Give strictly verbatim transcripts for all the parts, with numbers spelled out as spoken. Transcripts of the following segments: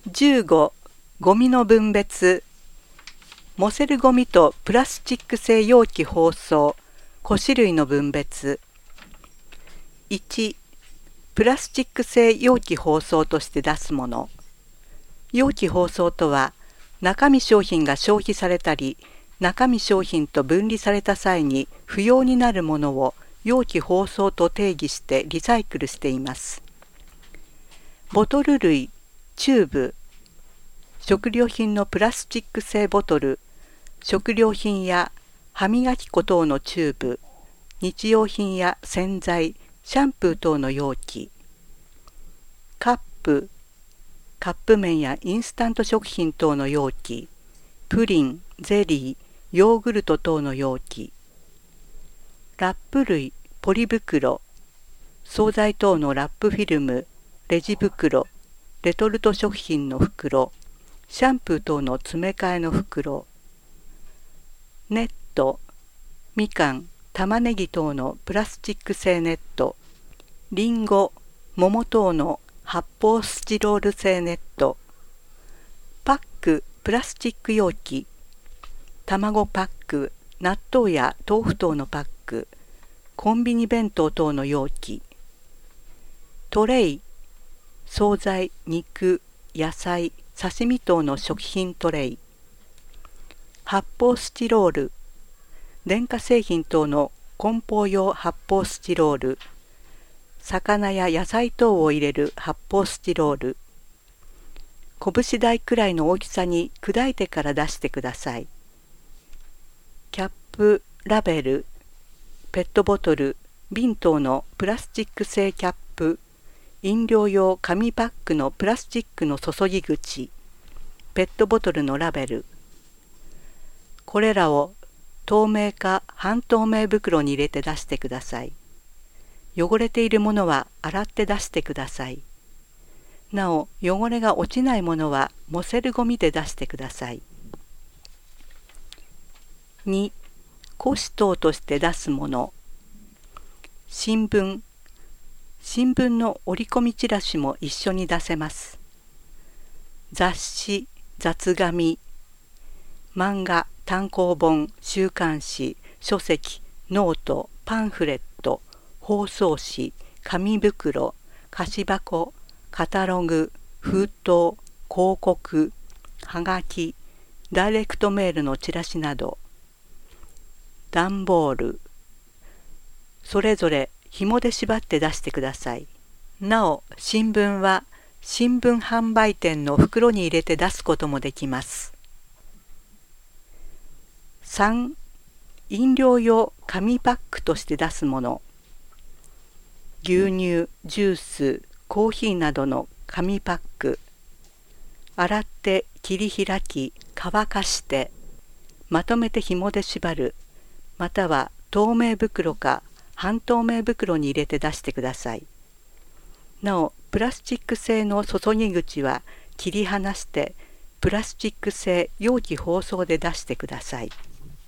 じゅうご、ゴミの分別。モセルゴミとプラスチック製容器包装、個種類の分別。いち、プラスチック製容器包装として出すもの。容器包装とは、中身商品が消費されたり、中身商品と分離された際に不要になるものを容器包装と定義してリサイクルしています。ボトル類、チューブ、食料品のプラスチック製ボトル、食料品や歯磨き粉等のチューブ、日用品や洗剤、シャンプー等の容器、カップ、カップ麺やインスタント食品等の容器、プリン、ゼリー、ヨーグルト等の容器、ラップ類、ポリ袋、惣菜等のラップフィルム、レジ袋、レトルト食品の袋、シャンプー等の詰め替えの袋、ネット、みかん、玉ねぎ等のプラスチック製ネット、リンゴ、桃等の発泡スチロール製ネット、パック、プラスチック容器、卵パック、納豆や豆腐等のパック、コンビニ弁当等の容器、トレイ、惣菜、肉、野菜、刺身等の食品トレイ、発泡スチロール、電化製品等の梱包用発泡スチロール、魚や野菜等を入れる発泡スチロール、拳大くらいの大きさに砕いてから出してください。キャップ、ラベル、ペットボトル、瓶等のプラスチック製キャップ、飲料用紙パックのプラスチックの注ぎ口、ペットボトルのラベル。これらを透明か半透明袋に入れて出してください。汚れているものは洗って出してください。なお、汚れが落ちないものはモセルゴミで出してください。に、古紙等として出すもの。新聞。新聞の折り込みチラシも一緒に出せます。雑誌、雑紙、漫画、単行本、週刊誌、書籍、ノート、パンフレット、包装紙、紙袋、菓子箱、カタログ、封筒、広告、はがき、ダイレクトメールのチラシなど。段ボール。それぞれ紐で縛って出してください。なお、新聞は新聞販売店の袋に入れて出すこともできます。さん、飲料用紙パックとして出すもの。牛乳、ジュース、コーヒーなどの紙パック。洗って切り開き、乾かして、まとめて紐で縛る、または透明袋か半透明袋に入れて出してください。なお、プラスチック製の注ぎ口は切り離して、プラスチック製容器包装で出してください。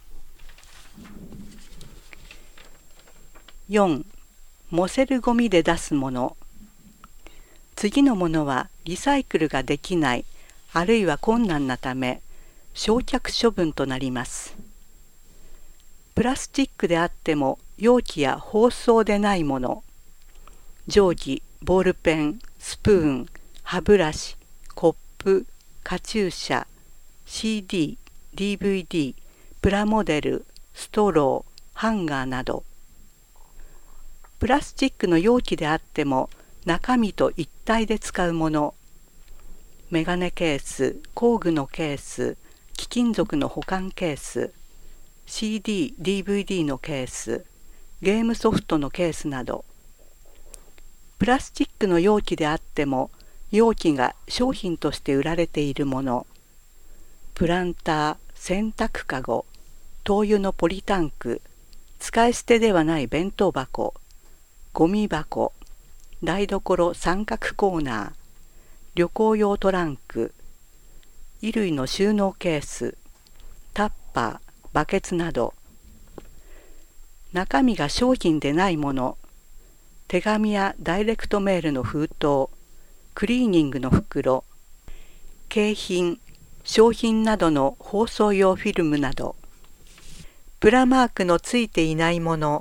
よん、モセルゴミで出すもの。次のものはリサイクルができない、あるいは困難なため、焼却処分となります。プラスチックであっても容器や包装でないもの、定規、ボールペン、スプーン、歯ブラシ、コップ、カチューシャ、シーディー、ディーブイディー、プラモデル、ストロー、ハンガーなど。プラスチックの容器であっても中身と一体で使うもの、メガネケース、工具のケース、貴金属の保管ケース、シーディー、ディーブイディー のケース、ゲームソフトのケースなど。プラスチックの容器であっても容器が商品として売られているもの、プランター、洗濯かご、灯油のポリタンク、使い捨てではない弁当箱、ゴミ箱、台所三角コーナー、旅行用トランク、衣類の収納ケース、タッパー、バケツなど。中身が商品でないもの、手紙やダイレクトメールの封筒、クリーニングの袋、 景品、商品などの包装用フィルムなど、プラマークのついていないもの、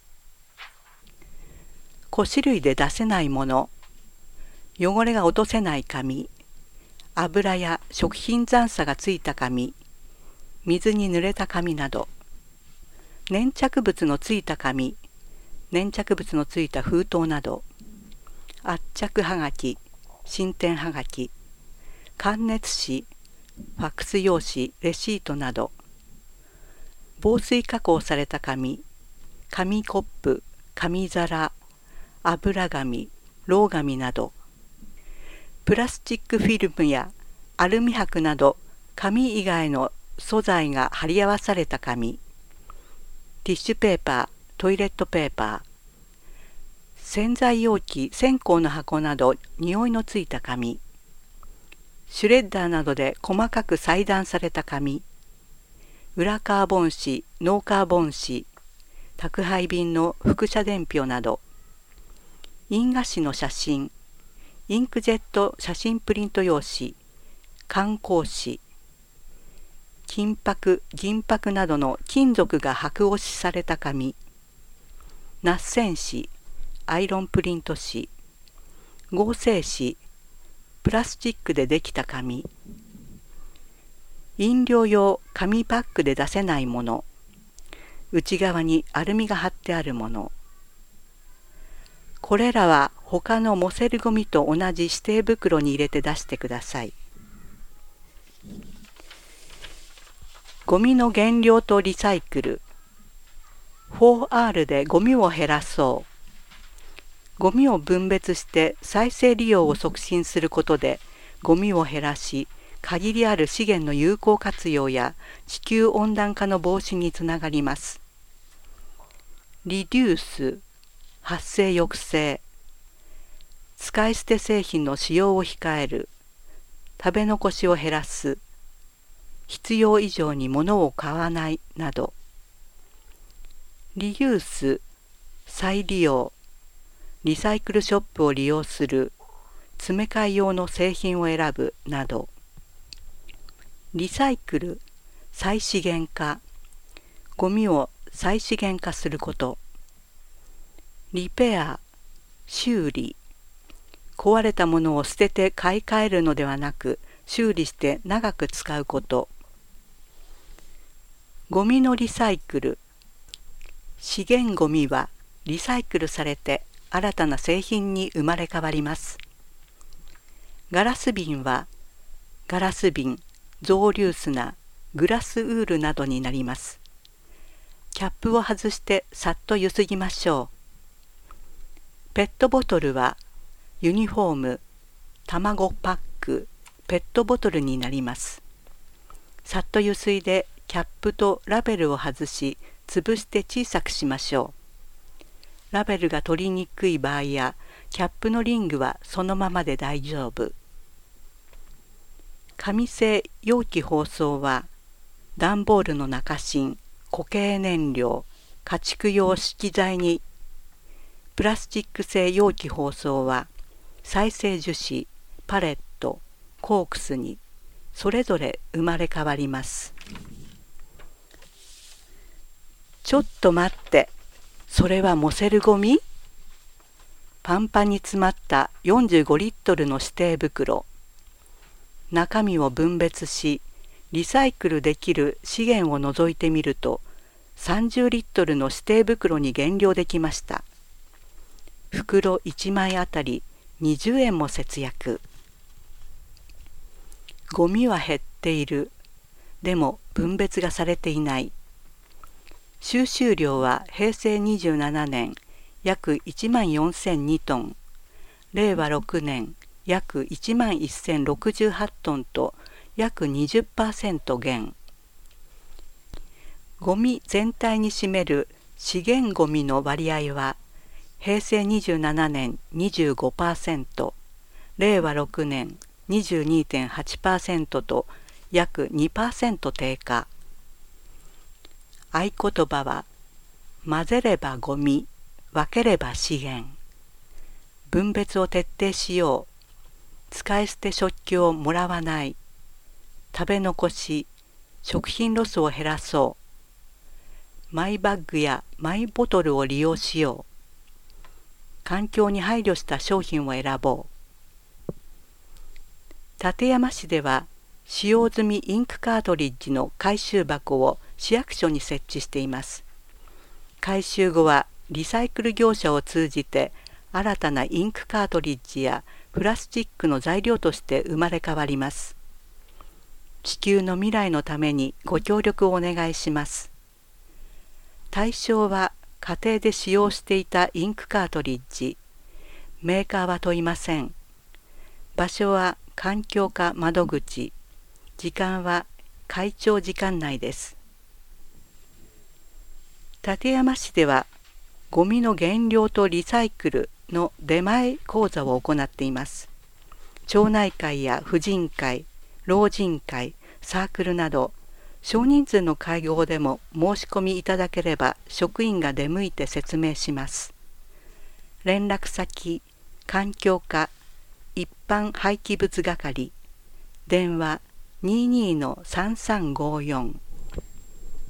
古紙類で出せないもの、汚れが落とせない紙、油や食品残渣がついた紙、水に濡れた紙など、粘着物のついた紙、粘着物のついた封筒など、圧着はがき、進展はがき、感熱紙、ファックス用紙、レシートなど、防水加工された紙、紙コップ、紙皿、油紙、ろう紙など、プラスチックフィルムやアルミ箔など紙以外の素材が貼り合わされた紙、ティッシュペーパー、トイレットペーパー、洗剤容器、線香の箱など匂いのついた紙、シュレッダーなどで細かく裁断された紙、裏カーボン紙、ノーカーボン紙、宅配便の複写伝票など、印画紙の写真、インクジェット写真プリント用紙、観光紙、金箔、銀箔などの金属が箔押しされた紙、ナッセン紙、アイロンプリント紙、合成紙、プラスチックでできた紙、飲料用紙パックで出せないもの、内側にアルミが貼ってあるもの、これらは他のモセルゴミと同じ指定袋に入れて出してください。ゴミの減量とリサイクル。フォーアール でゴミを減らそう。ゴミを分別して再生利用を促進することでゴミを減らし、限りある資源の有効活用や地球温暖化の防止につながります。リデュース、発生抑制。使い捨て製品の使用を控える。食べ残しを減らす。必要以上に物を買わないなど。リユース、再利用。リサイクルショップを利用する。詰め替え用の製品を選ぶなど。リサイクル、再資源化。ゴミを再資源化すること。リペア、修理。壊れたものを捨てて買い替えるのではなく、修理して長く使うこと。ゴミのリサイクル。資源ゴミはリサイクルされて新たな製品に生まれ変わります。ガラス瓶はガラス瓶、造粒砂、グラスウールなどになります。キャップを外してさっとゆすぎましょう。ペットボトルはユニフォーム、卵パック、ペットボトルになります。さっとゆすいでキャップとラベルを外し、潰して小さくしましょう。ラベルが取りにくい場合や、キャップのリングはそのままで大丈夫。紙製容器包装は、段ボールの中芯、固形燃料、家畜用資機材に、プラスチック製容器包装は、再生樹脂、パレット、コークスに、それぞれ生まれ変わります。ちょっと待って、それはモセルゴミ？パンパンに詰まったよんじゅうごリットルの指定袋。中身を分別し、リサイクルできる資源を除いてみると、さんじゅうリットルの指定袋に減量できました。袋いちまいあたりにじゅうえんも節約。ゴミは減っている。でも分別がされていない。収集量はへいせいにじゅうななねん約いちまんよんせんにトン、れいわろくねん約いちまんせんろくじゅうはちトンと約 にじゅっパーセント 減。ゴミ全体に占める資源ゴミの割合はへいせいにじゅうななねん にじゅうごパーセント、れいわろくねん にじゅうにてんはちパーセント と約 にパーセント 低下。合言葉は、混ぜればゴミ、分ければ資源。分別を徹底しよう。使い捨て食器をもらわない食べ残し、食品ロスを減らそう。マイバッグやマイボトルを利用しよう。環境に配慮した商品を選ぼう。館山市では、使用済みインクカートリッジの回収箱を市役所に設置しています。回収後はリサイクル業者を通じて新たなインクカートリッジやプラスチックの材料として生まれ変わります。地球の未来のためにご協力をお願いします。対象は家庭で使用していたインクカートリッジ。メーカーは問いません。場所は環境課窓口。時間は会長時間内です。館山市では、ゴミの減量とリサイクルの出前講座を行っています。町内会や婦人会、老人会、サークルなど、少人数の会合でも申し込みいただければ職員が出向いて説明します。連絡先、環境課、一般廃棄物係、電話 にじゅうに のさんさんごよん。